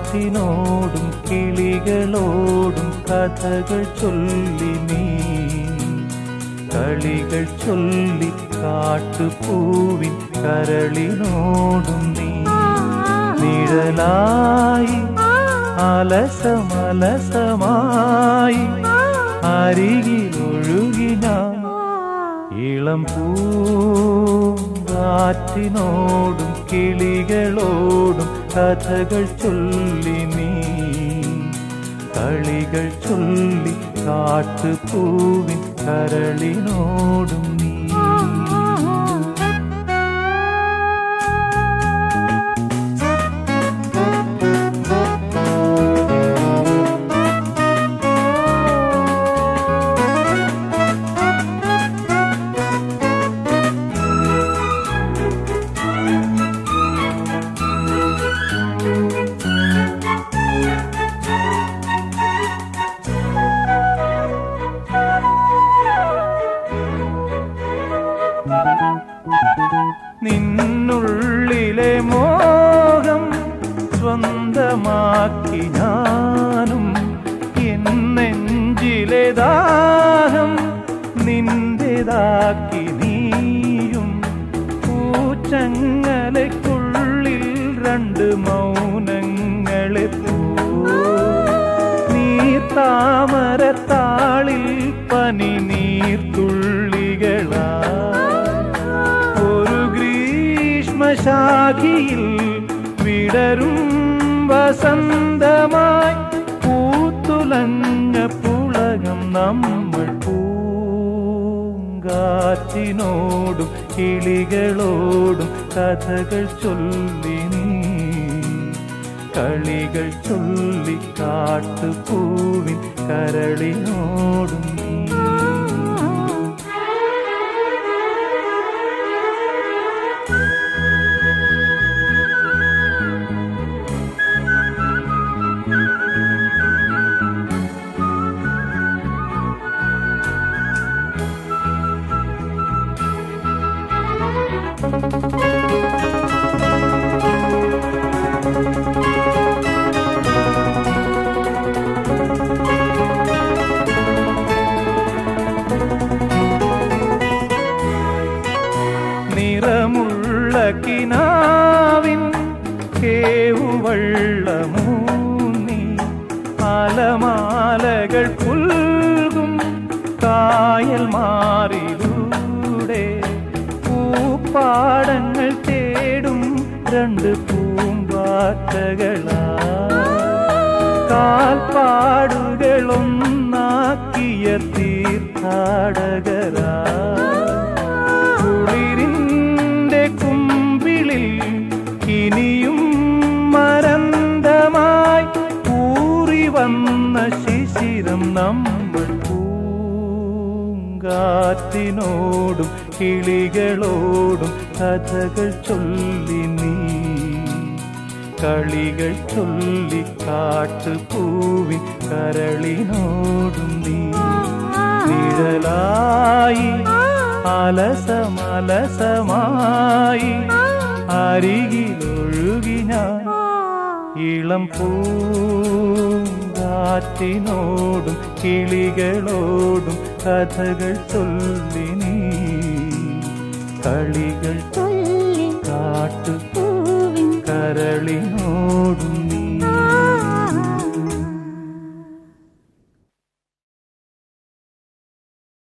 കാറ്റിനോടും കിളികളോടും കഥകൾ ചൊല്ലി നീ കളികൾ ചൊല്ലി കാട്ടുപൂവിൻ കരളിനോടും നീ നിഴലായി അലസമലസമായി അരികിലൊഴുകി ഞാൻ ഇളം പൂങ്കാറ്റിനോടും കിളികളോടും കഥകൾ ചൊല്ലി നീ കളികൾ ചൊല്ലി കാട്ടുപൂവിൻ കരളിനോടും നീ നിന്നുള്ളിലെ മോഹം സ്വന്തമാക്കി ഞാനും എന്നെഞ്ചിലെ ദാഹം നിന്റേതാക്കി നീയും പൂച്ചങ്ങലയ്ക്കുള്ളിൽ രണ്ട് മൗനങ്ങളെ നീർത്താമരത്താളിൽ പനി നീർത്തുള്ളികളാ ശാഖിയിൽ വിടരും വസന്തമായി പൂത്തുലഞ്ഞ പുളകം നമ്മൾ പൂങ്കാറ്റിനോടും കിളികളോടും കഥകൾ ചൊല്ലി നീ കളികൾ ചൊല്ലി കാട്ടുപൂവിൻ കരളിനോടും നീ നിറമുള്ള കിനാവിൻ കേവുവള്ളമൂന്നി അലമാലകൾ പുൽകും കായൽ മാറിലൂടെ പൂപ്പാടങ്ങൾ തേടും രണ്ട് പൂമ്പാറ്റകളാ കാൽപ്പാടുകളൊന്നാക്കിയ തീർത്ഥാടകരാ കുളിരിൻ്റെ കുമ്പിളിൽ ഇനിയും മരന്തമായി ഊറി വന്ന ശിശിരം നമ്മൾ പൂങ്കാറ്റിനോടും കിളികളോടും കഥകൾ ചൊല്ലി നീ കളികൾ ചൊല്ലി കാട്ടുപൂവിൻ കരളിനോടും നീ നിഴലായി അലസമലസമായി അരികിലൊഴുകി ഞാൻ ഇളം പൂങ്കാറ്റിനോടും കിളികളോടും കഥകൾ ചൊല്ലി നീ കളികൾ ചൊല്ലി കാട്ടു